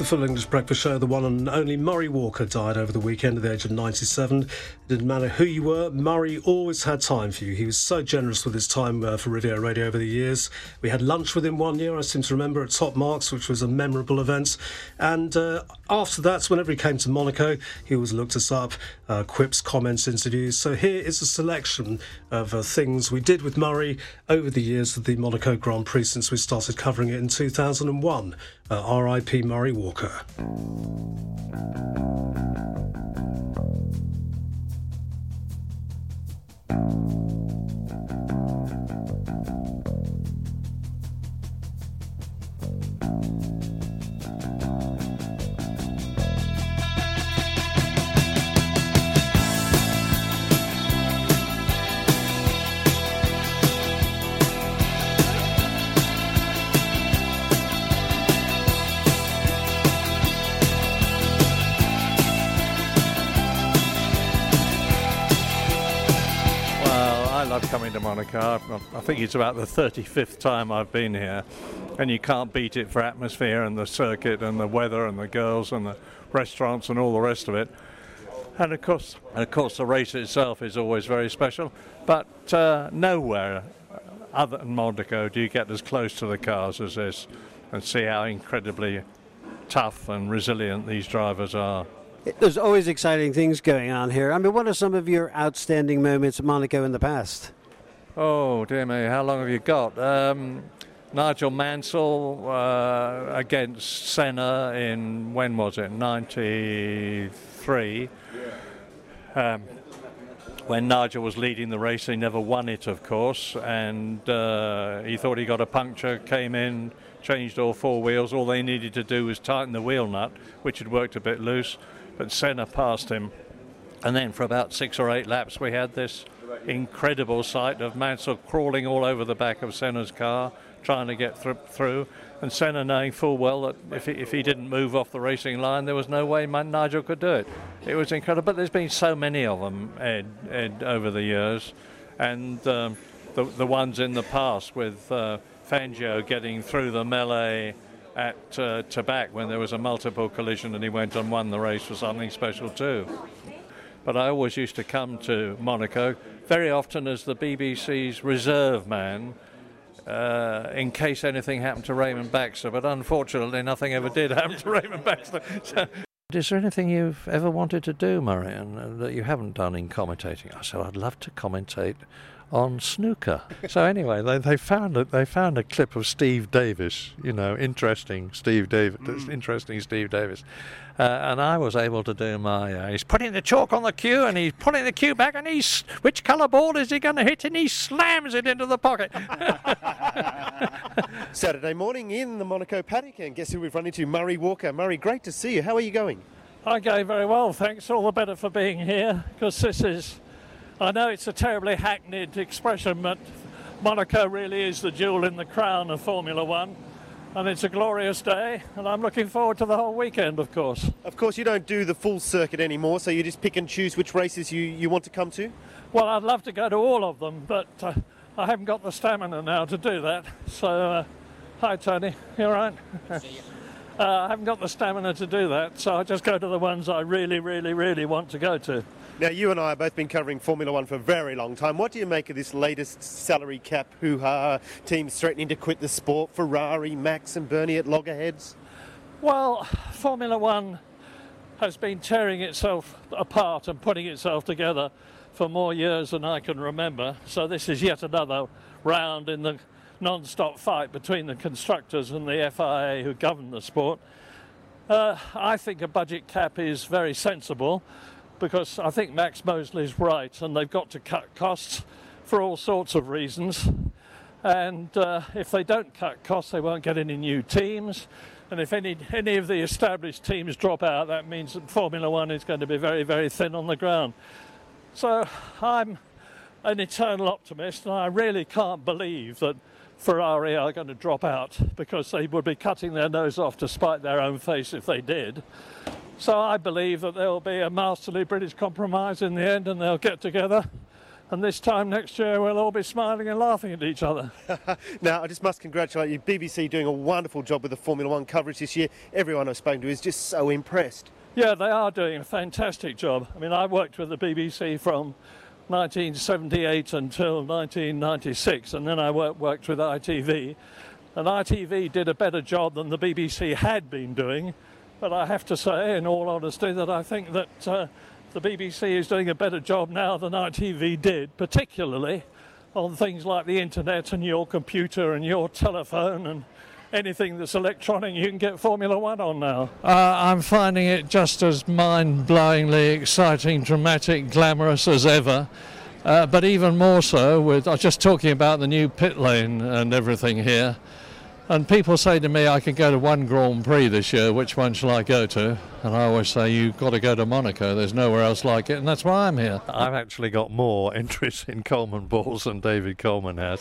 Full English Breakfast Show. The one and only Murray Walker died over the weekend at the age of 97. It didn't matter who you were, Murray always had time for you. He was so generous with his time for Riviera Radio over the years. We had lunch with him one year, I seem to remember, at Top Marks, which was a memorable event. And after that, whenever he came to Monaco, he always looked us up, quips, comments, interviews. So here is a selection of things we did with Murray over the years of the Monaco Grand Prix since we started covering it in 2001. R.I.P. Murray Walker. Coming to Monaco, I think it's about the 35th time I've been here, and you can't beat it for atmosphere and the circuit and the weather and the girls and the restaurants and all the rest of it. And of course the race itself is always very special, but nowhere other than Monaco do you get as close to the cars as this and see how incredibly tough and resilient these drivers are. There's always exciting things going on here. I mean, what are some of your outstanding moments at Monaco in the past? Oh, dear me, how long have you got? Nigel Mansell against Senna in, when was it, 93. When Nigel was leading the race, he never won it, of course, and he thought he got a puncture, came in, changed all four wheels. All they needed to do was tighten the wheel nut, which had worked a bit loose, but Senna passed him. And then for about 6 or 8 laps, we had this incredible sight of Mansell crawling all over the back of Senna's car, trying to get through, and Senna knowing full well that if he didn't move off the racing line, there was no way Nigel could do it. It was incredible, but there's been so many of them, Ed over the years, and the ones in the past with Fangio getting through the melee at Tabac when there was a multiple collision and he went and won the race was something special too. But I always used to come to Monaco very often as the BBC's reserve man in case anything happened to Raymond Baxter, but unfortunately nothing ever did happen to Raymond Baxter. So, is there anything you've ever wanted to do, Murray, and that you haven't done in commentating? I said, I'd love to commentate on snooker. So anyway, they found a clip of Steve Davis, interesting Steve Davis, and I was able to do my. He's putting the chalk on the cue, and he's putting the cue back, and which colour ball is he going to hit? And he slams it into the pocket. Saturday morning in the Monaco paddock, and guess who we've run into? Murray Walker. Murray, great to see you. How are you going? I'm going very well, thanks. All the better for being here, because this is. I know it's a terribly hackneyed expression, but Monaco really is the jewel in the crown of Formula One, and it's a glorious day, and I'm looking forward to the whole weekend, of course. Of course, you don't do the full circuit anymore, so you just pick and choose which races you want to come to? Well, I'd love to go to all of them, but I haven't got the stamina now to do that. So, hi, Tony. You all right? I haven't got the stamina to do that, so I just go to the ones I really, really, really want to go to. Now, you and I have both been covering Formula One for a very long time. What do you make of this latest salary cap hoo-ha? Teams threatening to quit the sport, Ferrari, Max and Bernie at loggerheads? Well, Formula One has been tearing itself apart and putting itself together for more years than I can remember. So this is yet another round in the non-stop fight between the constructors and the FIA who govern the sport. I think a budget cap is very sensible, because I think Max Mosley's right, and they've got to cut costs for all sorts of reasons. And if they don't cut costs, they won't get any new teams. And if any of the established teams drop out, that means that Formula One is going to be very, very thin on the ground. So I'm an eternal optimist, and I really can't believe that Ferrari are going to drop out, because they would be cutting their nose off to spite their own face if they did. So I believe that there will be a masterly British compromise in the end, and they'll get together and this time next year we'll all be smiling and laughing at each other. Now, I just must congratulate you. BBC doing a wonderful job with the Formula One coverage this year. Everyone I've spoken to is just so impressed. Yeah, they are doing a fantastic job. I mean, I worked with the BBC from 1978 until 1996, and then I worked with ITV. And ITV did a better job than the BBC had been doing. But I have to say, in all honesty, that I think that the BBC is doing a better job now than ITV did, particularly on things like the internet and your computer and your telephone and anything that's electronic you can get Formula One on now. I'm finding it just as mind-blowingly exciting, dramatic, glamorous as ever. But even more so I was just talking about the new pit lane and everything here. And people say to me, I can go to one Grand Prix this year, which one shall I go to? And I always say, you've got to go to Monaco, there's nowhere else like it, and that's why I'm here. I've actually got more interest in Coleman balls than David Coleman has.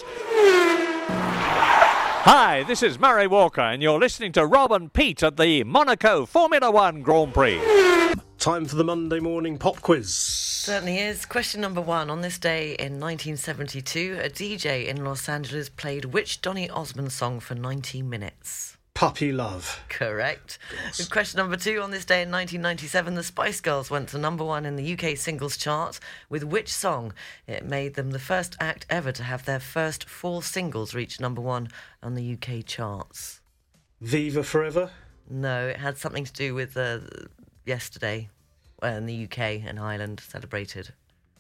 Hi, this is Murray Walker, and you're listening to Rob and Pete at the Monaco Formula One Grand Prix. Time for the Monday morning pop quiz. Certainly is. Question number 1. On this day in 1972, a DJ in Los Angeles played which Donny Osmond song for 90 minutes? Puppy Love. Correct. Question number 2. On this day in 1997, the Spice Girls went to number 1 in the UK singles chart with which song? It made them the first act ever to have their first 4 singles reach number 1 on the UK charts. Viva Forever? No, it had something to do with yesterday in the UK and Ireland celebrated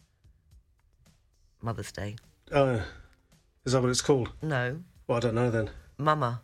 Mother's Day. Is that what it's called? No. Well, I don't know then. Mama.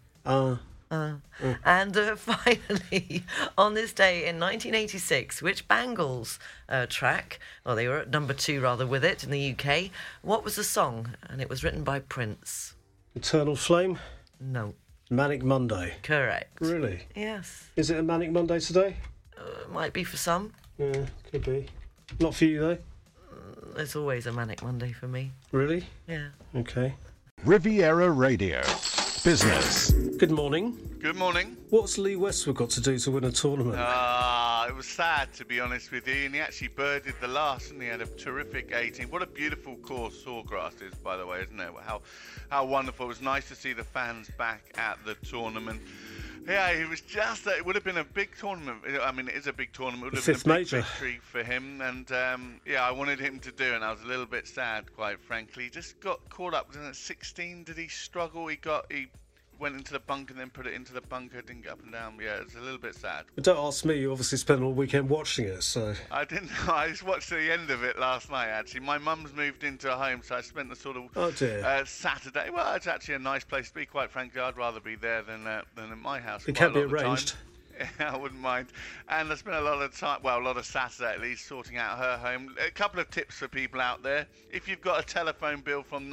And finally, on this day in 1986, which Bangles track, well, they were at number 2 rather with it in the UK, what was the song? And it was written by Prince. Eternal Flame? No. Manic Monday? Correct. Really? Yes. Is it a Manic Monday today? Might be for some. Yeah, could be. Not for you, though? It's always a Manic Monday for me. Really? Yeah. Okay. Riviera Radio. Business. Good morning. Good morning. What's Lee Westwood got to do to win a tournament? It was sad, to be honest with you, and he actually birdied the last, and he had a terrific 18. What a beautiful course Sawgrass is, by the way, isn't it? How wonderful. It was nice to see the fans back at the tournament. Yeah, it was just that it would have been a big tournament. I mean, it is a big tournament. It would have been a big victory for him. And, I wanted him to do it, and I was a little bit sad, quite frankly. He just got caught up. At 16, did he struggle? He went into the bunker and then put it into the bunker, didn't get up and down. Yeah, it's a little bit sad. But don't ask me, you obviously spent all weekend watching it, so... I didn't know. I just watched the end of it last night, actually. My mum's moved into a home, so I spent the sort of Saturday. Well, it's actually a nice place to be, quite frankly. I'd rather be there than in my house. It can be arranged. I wouldn't mind. And I spent a lot of time, well, a lot of Saturday at least, sorting out her home. A couple of tips for people out there. If you've got a telephone bill from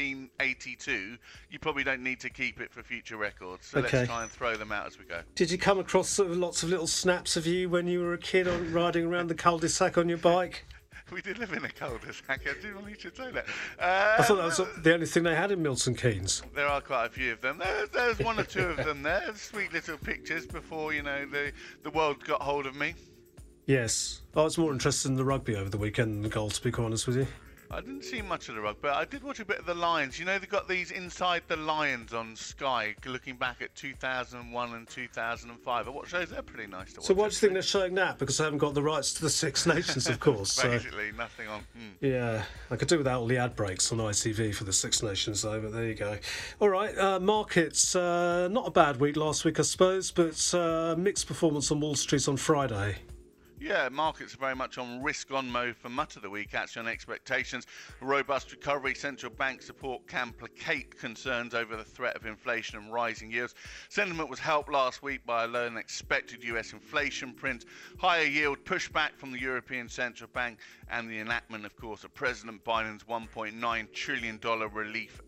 1982, you probably don't need to keep it for future records. So let's try and throw them out as we go. Did you come across sort of lots of little snaps of you when you were a kid riding around the cul-de-sac on your bike? We did live in a cul-de-sac. I didn't want you to say that. I thought that was the only thing they had in Milton Keynes. There are quite a few of them. There's 1 or 2 of them there. Sweet little pictures before, the world got hold of me. Yes. I was more interested in the rugby over the weekend than the golf, to be quite honest with you. I didn't see much of the rugby, but I did watch a bit of the Lions. They've got these Inside the Lions on Sky, looking back at 2001 and 2005. I watched those. They're pretty nice to watch. So why do you think they're showing that? Because they haven't got the rights to the Six Nations, of course. Basically, nothing on. Yeah, I could do without all the ad breaks on ITV for the Six Nations, though, but there you go. All right, markets. Not a bad week last week, I suppose, but mixed performance on Wall Street on Friday. Yeah, markets are very much on risk-on mode for much of the week, actually, on expectations. A robust recovery, central bank support can placate concerns over the threat of inflation and rising yields. Sentiment was helped last week by a lower-than-expected US inflation print, higher yield pushback from the European Central Bank, and the enactment, of course, of President Biden's $1.9 trillion relief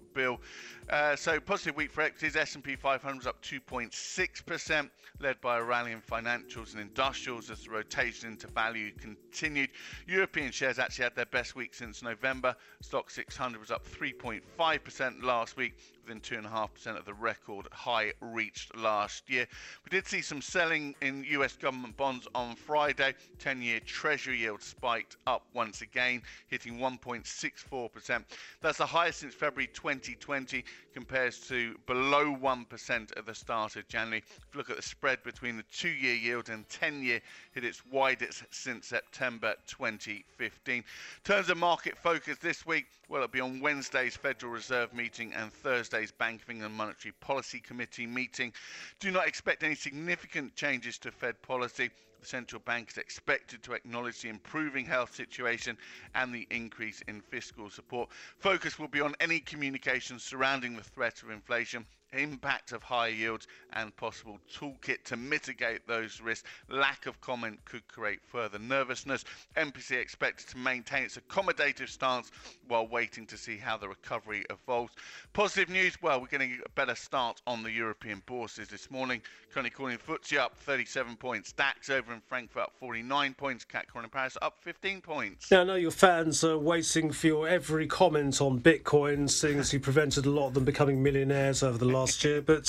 bill. So positive week for equities. S&P 500 was up 2.6%, led by a rally in financials and industrials as the rotation into value continued. European shares actually had their best week since November. Stock 600 was up 3.5% last week, within 2.5% of the record high reached last year. We did see some selling in US government bonds on Friday. 10-year Treasury yield spiked up once again, hitting 1.64%. That's the highest since February 2020, compares to below 1% at the start of January. If you look at the spread between the 2-year yield and 10-year, hit its widest since September 2015. In terms of market focus this week, well, it'll be on Wednesday's Federal Reserve meeting and Thursday's Bank of England Monetary Policy Committee meeting. Do not expect any significant changes to Fed policy. The central bank is expected to acknowledge the improving health situation and the increase in fiscal support. Focus will be on any communications surrounding the threat of inflation, impact of higher yields, and possible toolkit to mitigate those risks. Lack of comment could create further nervousness. MPC expected to maintain its accommodative stance while waiting to see how the recovery evolves. Positive news, well, we're getting a better start on the European bourses this morning. Currently calling FTSE up 37 points. DAX over in Frankfurt up 49 points. CAC in Paris up 15 points. Now, I know your fans are waiting for your every comment on Bitcoin, seeing as you prevented a lot of them becoming millionaires over the last year. But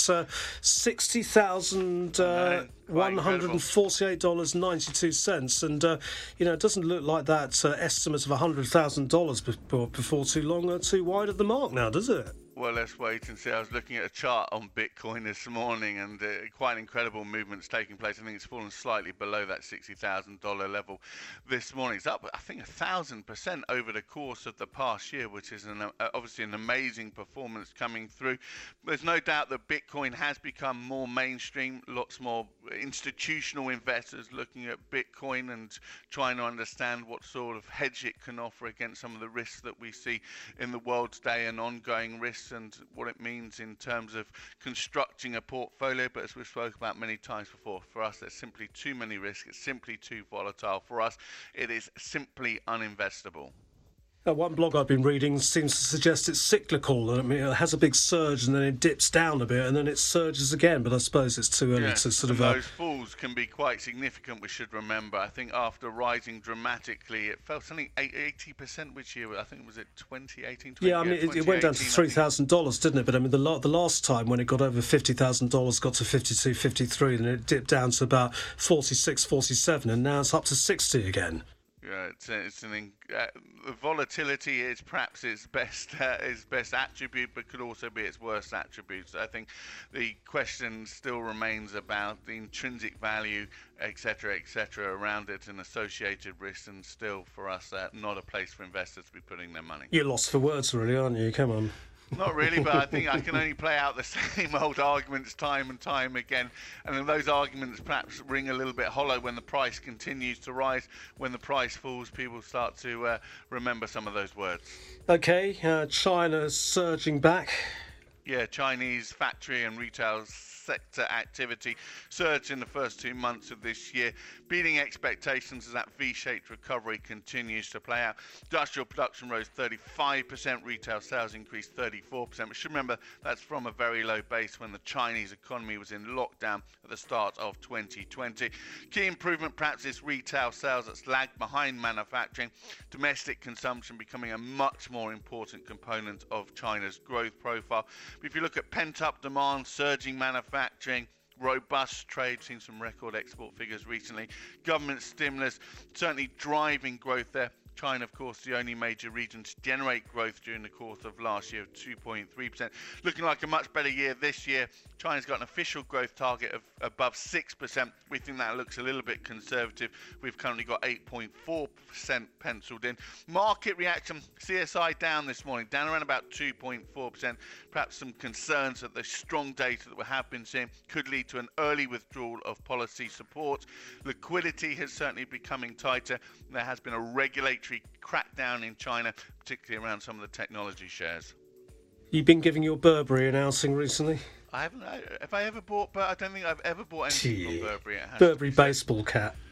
$60,148.92. And, it doesn't look like that estimate of $100,000 before too long are too wide of the mark now, does it? Well, let's wait and see. I was looking at a chart on Bitcoin this morning, and quite incredible movements taking place. I think it's fallen slightly below that $60,000 level this morning. It's up, I think, 1,000% over the course of the past year, which is obviously an amazing performance coming through. There's no doubt that Bitcoin has become more mainstream. Lots more institutional investors looking at Bitcoin and trying to understand what sort of hedge it can offer against some of the risks that we see in the world today and ongoing risks, and what it means in terms of constructing a portfolio. But as we've spoken about many times before, for us there's simply too many risks. It's simply too volatile. For us, it is simply uninvestable. One blog I've been reading seems to suggest it's cyclical. I mean, it has a big surge and then it dips down a bit and then it surges again. But I suppose it's too early to sort of... Those falls can be quite significant, we should remember. I think after rising dramatically, it fell something 80%, which year? I think it was at 2018. Yeah, I mean, it went down to $3,000, didn't it? But I mean, the last time when it got over $50,000, got to 52, 53, then it dipped down to about 46, 47, and now it's up to 60 again. Yeah, the volatility is perhaps its best attribute, but could also be its worst attribute. So I think the question still remains about the intrinsic value, etc., around it and associated risks, and still for us, not a place for investors to be putting their money. You're lost for words, really, aren't you? Come on. Not really, but I think I can only play out the same old arguments time and time again. And then those arguments perhaps ring a little bit hollow when the price continues to rise. When the price falls, people start to remember some of those words. OK, China's surging back. Yeah, Chinese factory and retail sector activity surged in the first 2 months of this year, beating expectations as that V-shaped recovery continues to play out. Industrial production rose 35%, retail sales increased 34%. We should remember that's from a very low base when the Chinese economy was in lockdown at the start of 2020. Key improvement perhaps is retail sales that's lagged behind manufacturing, domestic consumption becoming a much more important component of China's growth profile. But if you look at pent-up demand, surging manufacturing, robust trade, seen some record export figures recently, government stimulus certainly driving growth there. China, of course, the only major region to generate growth during the course of last year of 2.3%. Looking like a much better year this year. China's got an official growth target of above 6%. We think that looks a little bit conservative. We've currently got 8.4% penciled in. Market reaction, CSI down this morning, down around about 2.4%. Perhaps some concerns that the strong data that we have been seeing could lead to an early withdrawal of policy support. Liquidity has certainly becoming tighter. There has been a regulatory crackdown in China, particularly around some of the technology shares. You've been giving your Burberry announcing recently? I haven't. Have I ever bought? But I don't think I've ever bought anything from Burberry. Burberry baseball cap.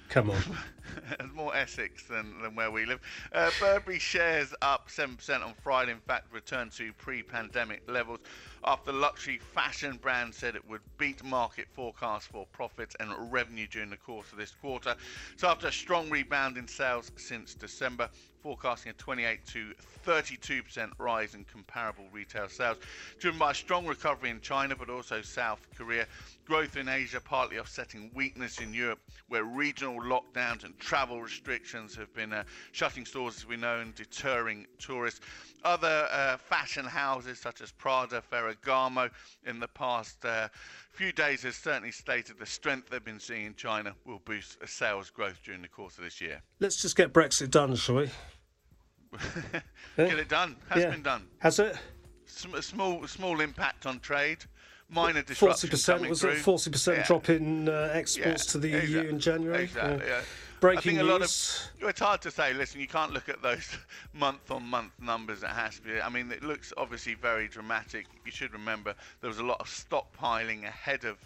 Come on. More Essex than where we live. Burberry shares up 7% on Friday. In fact, returned to pre-pandemic levels after luxury fashion brand said it would beat market forecasts for profits and revenue during the course of this quarter. So after a strong rebound in sales since December, forecasting a 28 to 32% rise in comparable retail sales, driven by a strong recovery in China but also South Korea. Growth in Asia partly offsetting weakness in Europe, where regional lockdowns and travel restrictions have been shutting stores, as we know, and deterring tourists. Other fashion houses such as Prada, Ferragamo in the past few days has certainly stated the strength they've been seeing in China will boost sales growth during the course of this year. Let's just get Brexit done, shall we? Get it done. Has been done. Has it? Small impact on trade. Minor disruption 40%, was it? 40% drop in exports to the EU in January? Exactly, yeah. Breaking news. It's hard to say. Listen, you can't look at those month-on-month numbers. It has to be. I mean, it looks obviously very dramatic. You should remember there was a lot of stockpiling ahead of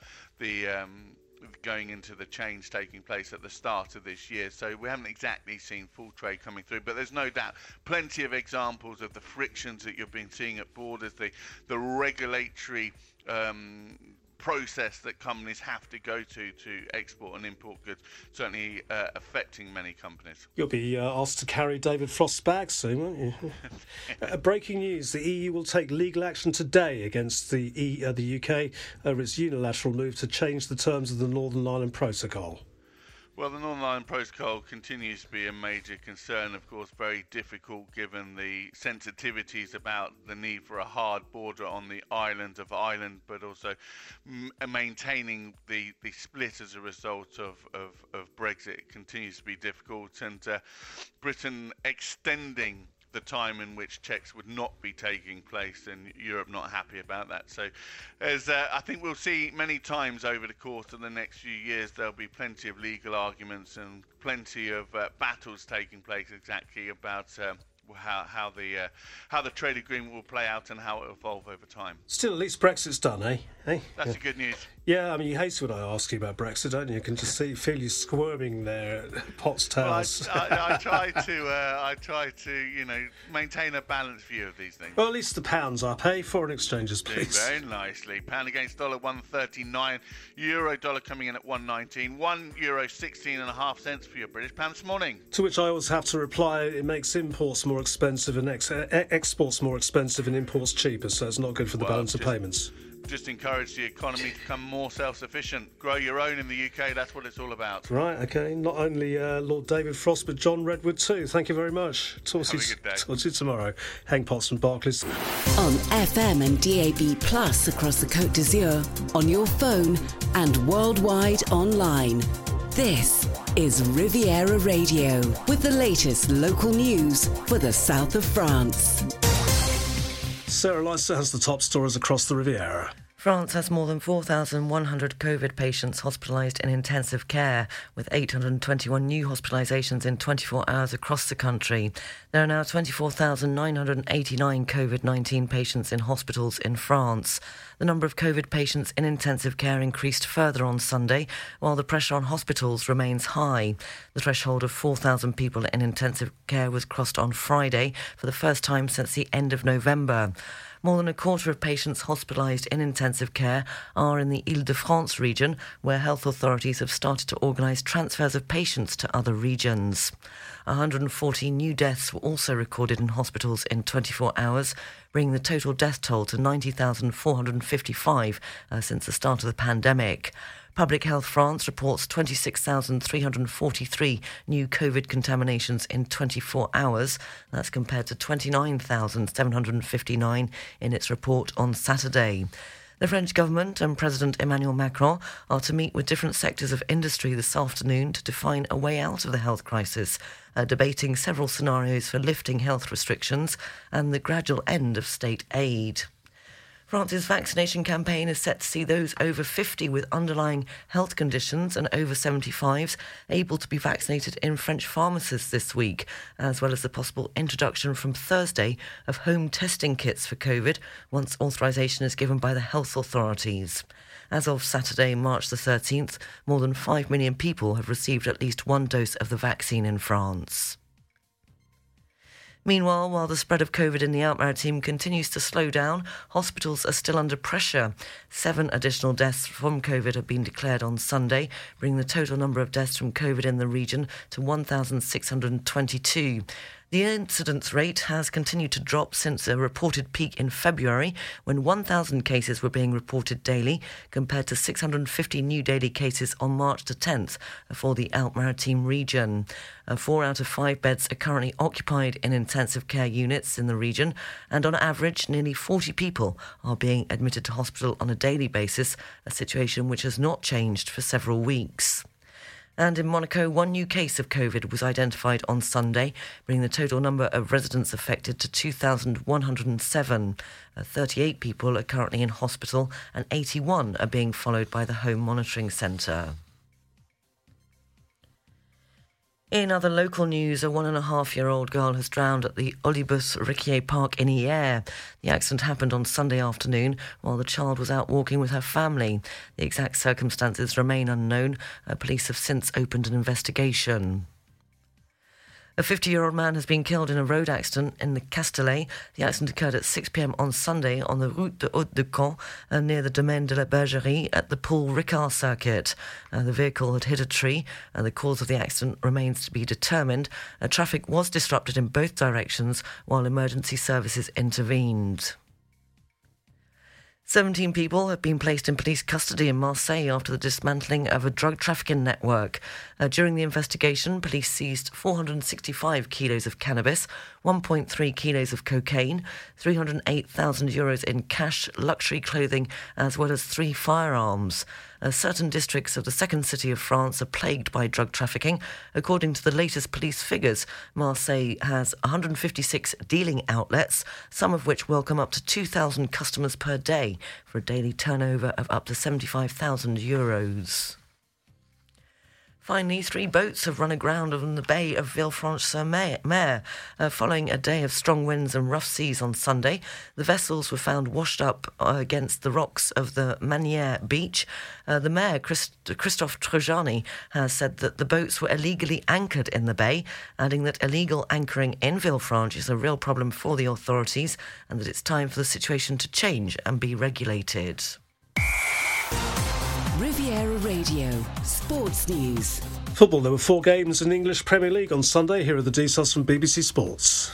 going into the change taking place at the start of this year. So we haven't exactly seen full trade coming through, but there's no doubt plenty of examples of the frictions that you've been seeing at borders, the regulatory process that companies have to go to export and import goods, certainly affecting many companies. You'll be asked to carry David Frost's bag soon, won't you? Breaking news, the EU will take legal action today against the UK over its unilateral move to change the terms of the Northern Ireland Protocol. Well, the Northern Ireland Protocol continues to be a major concern, of course, very difficult given the sensitivities about the need for a hard border on the island of Ireland, but also maintaining the split as a result of Brexit continues to be difficult, and Britain extending the time in which checks would not be taking place, and Europe not happy about that. So as I think we'll see many times over the course of the next few years, there'll be plenty of legal arguments and plenty of battles taking place exactly about how the trade agreement will play out and how it will evolve over time. Still, at least Brexit's done, eh? That's the good news. Yeah, I mean, you hate when I ask you about Brexit, don't you? You can just feel you squirming there at Potts Towers. Well, I try to maintain a balanced view of these things. Well, at least the pound's up, eh? Foreign exchanges, please. Very nicely. Pound against dollar 139, euro dollar coming in at 119, €1.16.5 for your British pound this morning. To which I always have to reply, it makes imports more expensive and exports more expensive and imports cheaper, so it's not good for the balance of payments. Just encourage the economy to become more self-sufficient. Grow your own in the UK, that's what it's all about. Right, OK. Not only Lord David Frost, but John Redwood too. Thank you very much. Talk to you tomorrow. Hank Potts from Barclays. On FM and DAB Plus across the Côte d'Azur, on your phone and worldwide online. This is Riviera Radio with the latest local news for the south of France. Sarah Lyster has the top stories across the Riviera. France has more than 4,100 COVID patients hospitalised in intensive care, with 821 new hospitalisations in 24 hours across the country. There are now 24,989 COVID-19 patients in hospitals in France. The number of COVID patients in intensive care increased further on Sunday, while the pressure on hospitals remains high. The threshold of 4,000 people in intensive care was crossed on Friday for the first time since the end of November. More than a quarter of patients hospitalised in intensive care are in the Île-de-France region, where health authorities have started to organise transfers of patients to other regions. 140 new deaths were also recorded in hospitals in 24 hours, bringing the total death toll to 90,455 since the start of the pandemic. Public Health France reports 26,343 new COVID contaminations in 24 hours. That's compared to 29,759 in its report on Saturday. The French government and President Emmanuel Macron are to meet with different sectors of industry this afternoon to define a way out of the health crisis, debating several scenarios for lifting health restrictions and the gradual end of state aid. France's vaccination campaign is set to see those over 50 with underlying health conditions and over 75s able to be vaccinated in French pharmacies this week, as well as the possible introduction from Thursday of home testing kits for COVID once authorisation is given by the health authorities. As of Saturday, March the 13th, more than 5 million people have received at least one dose of the vaccine in France. Meanwhile, while the spread of COVID in the Alpes-Maritimes continues to slow down, hospitals are still under pressure. 7 additional deaths from COVID have been declared on Sunday, bringing the total number of deaths from COVID in the region to 1,622. The incidence rate has continued to drop since a reported peak in February, when 1,000 cases were being reported daily, compared to 650 new daily cases on March the 10th for the Alpes-Maritimes region. 4 out of 5 beds are currently occupied in intensive care units in the region, and on average, nearly 40 people are being admitted to hospital on a daily basis, a situation which has not changed for several weeks. And in Monaco, 1 new case of COVID was identified on Sunday, bringing the total number of residents affected to 2,107. 38 people are currently in hospital and 81 are being followed by the Home Monitoring Centre. In other local news, a 1.5-year-old girl has drowned at the Olibus Riquier Park in Hyères. The accident happened on Sunday afternoon while the child was out walking with her family. The exact circumstances remain unknown. Police have since opened an investigation. A 50-year-old man has been killed in a road accident in the Castellet. The accident occurred at 6 p.m. on Sunday on the Route de Haute-de-Caen near the Domaine de la Bergerie at the Paul Ricard circuit. The vehicle had hit a tree and the cause of the accident remains to be determined. Traffic was disrupted in both directions while emergency services intervened. 17 people have been placed in police custody in Marseille after the dismantling of a drug trafficking network. During the investigation, police seized 465 kilos of cannabis, 1.3 kilos of cocaine, 308,000 euros in cash, luxury clothing, as well as 3 firearms. Certain districts of the second city of France are plagued by drug trafficking. According to the latest police figures, Marseille has 156 dealing outlets, some of which welcome up to 2,000 customers per day for a daily turnover of up to 75,000 euros. Finally, 3 boats have run aground on the bay of Villefranche-sur-Mer. Following a day of strong winds and rough seas on Sunday, the vessels were found washed up against the rocks of the Manière beach. The mayor, Christophe Trojani, has said that the boats were illegally anchored in the bay, adding that illegal anchoring in Villefranche is a real problem for the authorities and that it's time for the situation to change and be regulated. Riviera Radio, Sports News. Football, there were 4 games in the English Premier League on Sunday. Here are the details from BBC Sports.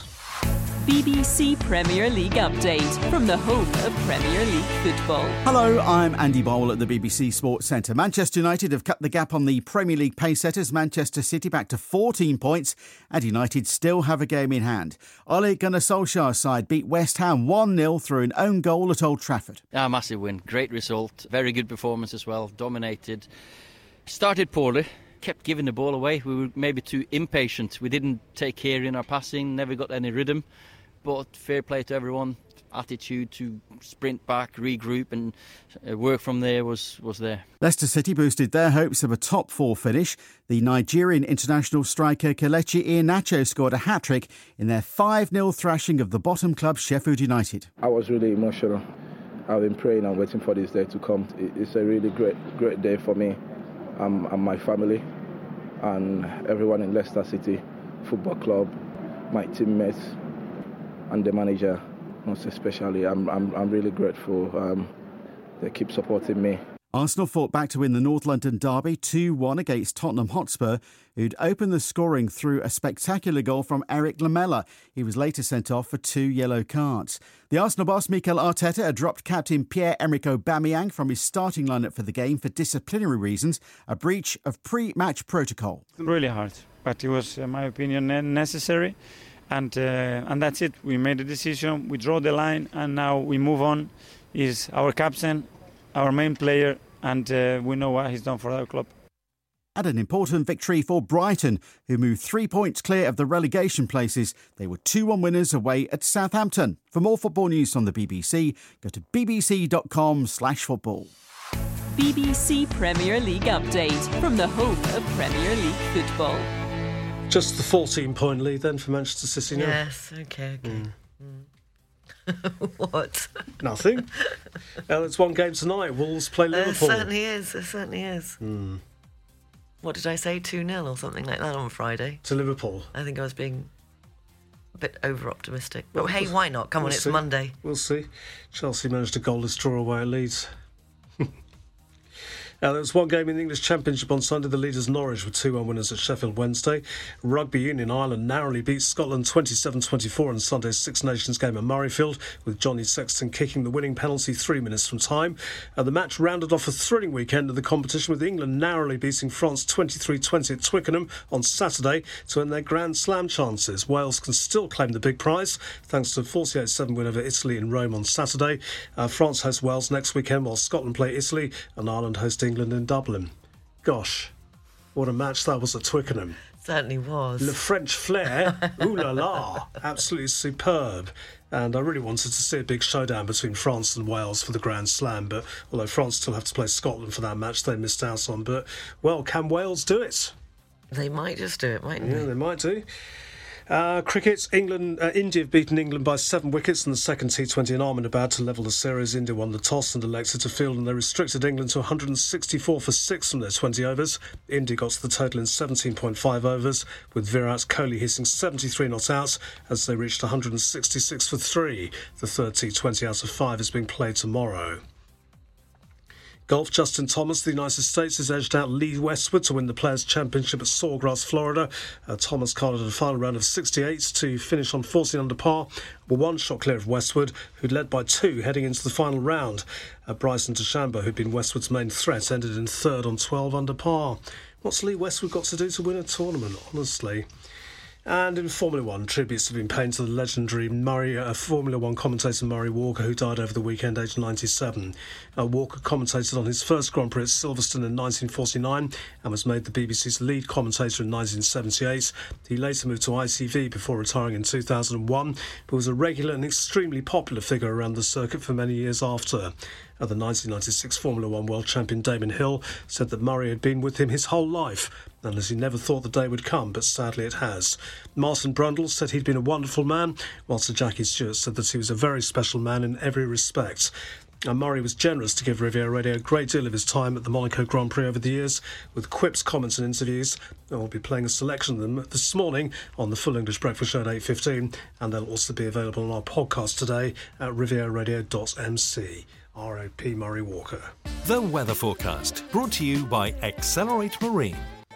BBC Premier League update from the home of Premier League football. Hello, I'm Andy Bowell at the BBC Sports Centre. Manchester United have cut the gap on the Premier League pacesetters. Manchester City back to 14 points and United still have a game in hand. Ole Gunnar Solskjaer's side beat West Ham 1-0 through an own goal at Old Trafford. A massive win, great result, very good performance as well, dominated. Started poorly. Kept giving the ball away. We were maybe too impatient. We didn't take care in our passing, never got any rhythm. But fair play to everyone. Attitude to sprint back, regroup and work from there was there. Leicester City boosted their hopes of a top 4 finish. The Nigerian international striker Kelechi Iheanacho scored a hat-trick in their 5-0 thrashing of the bottom club Sheffield United. I was really emotional. I've been praying and waiting for this day to come. It's a really great day for me and my family and everyone in Leicester City Football Club, my teammates and the manager, most especially. I'm really grateful. They keep supporting me. Arsenal fought back to win the North London derby 2-1 against Tottenham Hotspur, who'd opened the scoring through a spectacular goal from Eric Lamela. He was later sent off for 2 yellow cards. The Arsenal boss Mikel Arteta had dropped captain Pierre-Emerick Aubameyang from his starting lineup for the game for disciplinary reasons, a breach of pre-match protocol. Really hard, but it was, in my opinion, necessary. And that's it. We made a decision, we draw the line, and now we move on. He's our captain, our main player, and we know what he's done for our club. And an important victory for Brighton, who moved 3 points clear of the relegation places. They were 2-1 winners away at Southampton. For more football news from the BBC, go to bbc.com/football. BBC Premier League update from the home of Premier League football. Just the 14-point lead then for Manchester City now. Yes, okay. What? Nothing. It's one game tonight. Wolves play Liverpool. There certainly is. What did I say? 2-0 or something like that on Friday? To Liverpool. I think I was being a bit over-optimistic. But hey, why not? Come on, it's Monday. We'll see. Chelsea managed a goalless draw away at Leeds. There was one game in the English Championship on Sunday. The leaders Norwich were 2-1 winners at Sheffield Wednesday. Rugby Union Ireland narrowly beat Scotland 27-24 in Sunday's Six Nations game at Murrayfield, with Johnny Sexton kicking the winning penalty 3 minutes from time. The match rounded off a thrilling weekend of the competition, with England narrowly beating France 23-20 at Twickenham on Saturday to earn their Grand Slam chances. Wales can still claim the big prize thanks to a 48-7 win over Italy in Rome on Saturday. France hosts Wales next weekend, while Scotland play Italy and Ireland host England in Dublin. Gosh, what a match that was at Twickenham. Certainly was. Le French flair, ooh la la, absolutely superb. And I really wanted to see a big showdown between France and Wales for the Grand Slam, but although France still have to play Scotland for that match, they missed out on. But, well, can Wales do it? They might just do it, mightn't they? Yeah, they might do. Cricket, India have beaten England by 7 wickets in the second T20 in Ahmedabad to level the series. India won the toss and elected to field, and they restricted England to 164 for 6 from their 20 overs. India got to the total in 17.5 overs, with Virat Kohli hitting 73 not out as they reached 166 for 3. The third T20 out of 5 is being played tomorrow. Golf, Justin Thomas, the United States, has edged out Lee Westwood to win the Players' Championship at Sawgrass, Florida. Thomas carded a final round of 68 to finish on 14 under par, but 1 shot clear of Westwood, who'd led by 2 heading into the final round. Bryson DeChambeau, who'd been Westwood's main threat, ended in 3rd on 12 under par. What's Lee Westwood got to do to win a tournament, honestly? And in Formula One, tributes have been paid to the legendary Formula One commentator Murray Walker, who died over the weekend, aged 97. Walker commentated on his first Grand Prix at Silverstone in 1949 and was made the BBC's lead commentator in 1978. He later moved to ITV before retiring in 2001, but was a regular and extremely popular figure around the circuit for many years after. The 1996 Formula One world champion Damon Hill said that Murray had been with him his whole life, and as he never thought the day would come, but sadly it has. Martin Brundle said he'd been a wonderful man, whilst Sir Jackie Stewart said that he was a very special man in every respect. Murray was generous to give Riviera Radio a great deal of his time at the Monaco Grand Prix over the years, with quips, comments and interviews. We'll be playing a selection of them this morning on the Full English Breakfast Show at 8:15, and they'll also be available on our podcast today at rivieraradio.mc. R.O.P. Murray Walker. The weather forecast, brought to you by Accelerate Marine.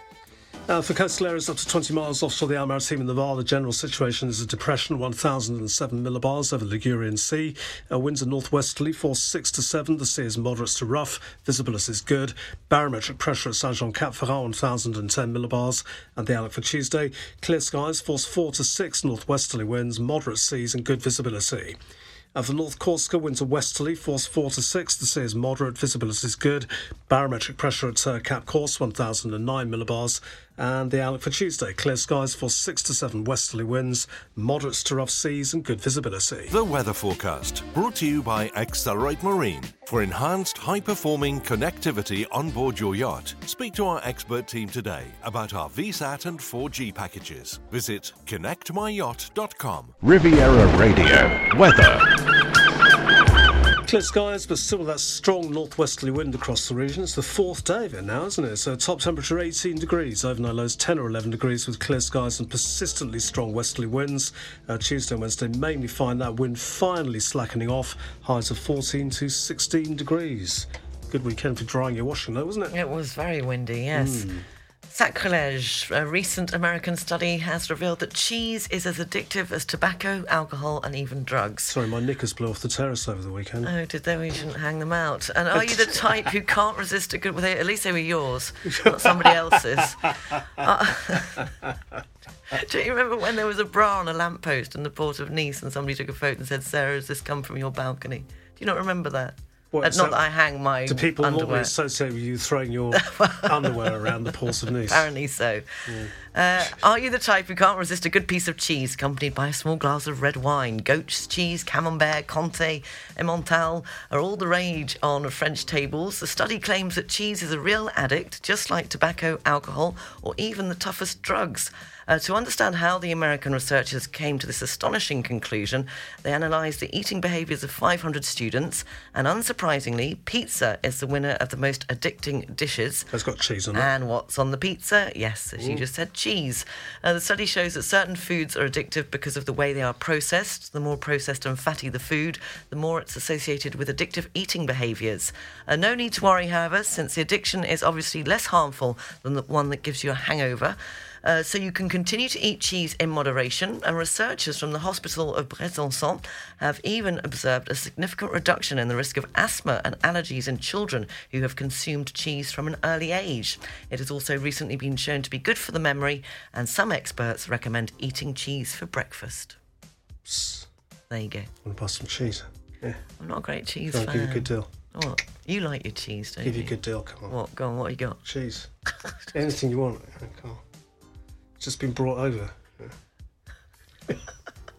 For coastal areas up to 20 miles offshore the Almaty in Navarre, the general situation is a depression, 1,007 millibars over the Ligurian Sea. Winds are northwesterly, force 6 to 7. The sea is moderate to rough. Visibility is good. Barometric pressure at Saint-Jean-Cap-Ferrat, 1,010 millibars. And the outlook for Tuesday, clear skies, force 4 to 6. Northwesterly winds, moderate seas and good visibility. For North Corsica, winds are westerly, force 4 to 6. The sea is moderate, visibility is good. Barometric pressure at Cap Corse, 1,009 millibars. And the outlook for Tuesday, clear skies, force 6 to 7 westerly winds, moderates to rough seas and good visibility. The weather forecast, brought to you by Accelerate Marine. For enhanced, high-performing connectivity on board your yacht, speak to our expert team today about our VSAT and 4G packages. Visit connectmyyacht.com. Riviera Radio weather. Clear skies, but still that strong northwesterly wind across the region. It's the 4th day of it now, isn't it? So top temperature 18 degrees, overnight lows 10 or 11 degrees with clear skies and persistently strong westerly winds. Tuesday and Wednesday mainly find that wind finally slackening off, highs of 14 to 16 degrees. Good weekend for drying your washing though, wasn't it? It was very windy, yes. Sacrilege. A recent American study has revealed that cheese is as addictive as tobacco, alcohol and even drugs. Sorry, my knickers blew off the terrace over the weekend. Oh, did they? We shouldn't hang them out. And are you the type who can't resist a good... Well, at least they were yours, not somebody else's. Do you remember when there was a bra on a lamppost in the port of Nice and somebody took a photo and said, "Sarah, has this come from your balcony?" Do you not remember that? Not that I hang my Do people underwear. normally associate with you throwing your underwear around the ports of Nice? Apparently so. Are you the type who can't resist a good piece of cheese accompanied by a small glass of red wine? Goat's cheese, Camembert, Comté, Emmental are all the rage on French tables. The study claims that cheese is a real addict, just like tobacco, alcohol, or even the toughest drugs. To understand how the American researchers came to this astonishing conclusion, they analysed the eating behaviours of 500 students, and unsurprisingly, pizza is the winner of the most addicting dishes. It's got cheese on it. And what's on the pizza? Yes, as you just said, cheese. The study shows that certain foods are addictive because of the way they are processed. The more processed and fatty the food, the more it's associated with addictive eating behaviours. No need to worry, however, since the addiction is obviously less harmful than the one that gives you a hangover. So you can continue to eat cheese in moderation, and researchers from the Hospital of Besançon have even observed a significant reduction in the risk of asthma and allergies in children who have consumed cheese from an early age. It has also recently been shown to be good for the memory, and some experts recommend eating cheese for breakfast. Psst. There you go. Want to buy some cheese? Yeah. I'm not a great cheese fan. fan. Give you a good deal. What? You like your cheese, don't you? Give you a good deal, come on. What? Go on, what you got? Cheese. Anything you want. Come on. It's just been brought over.